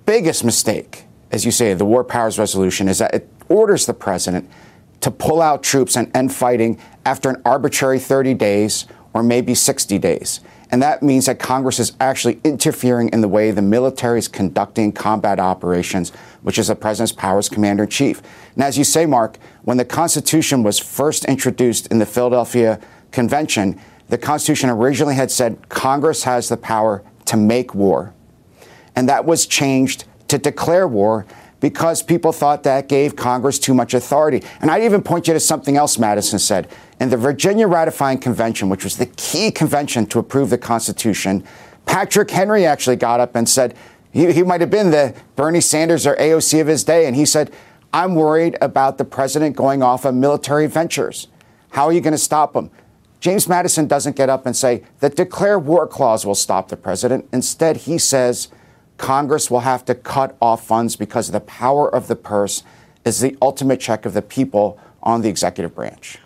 biggest mistake, as you say, the War Powers Resolution, is that it orders the president to pull out troops and end fighting after an arbitrary 30 days or maybe 60 days. And that means that Congress is actually interfering in the way the military is conducting combat operations, which is the president's powers commander-in-chief. And as you say, Mark, when the Constitution was first introduced in the Philadelphia Convention, the Constitution originally had said Congress has the power to make war. And that was changed to declare war because people thought that gave Congress too much authority. And I'd even point you to something else Madison said. In the Virginia Ratifying Convention, which was the key convention to approve the Constitution, Patrick Henry actually got up and said, he might have been the Bernie Sanders or AOC of his day, and he said, I'm worried about the president going off on military ventures. How are you going to stop him? James Madison doesn't get up and say the declare war clause will stop the president. Instead, he says Congress will have to cut off funds because the power of the purse is the ultimate check of the people on the executive branch.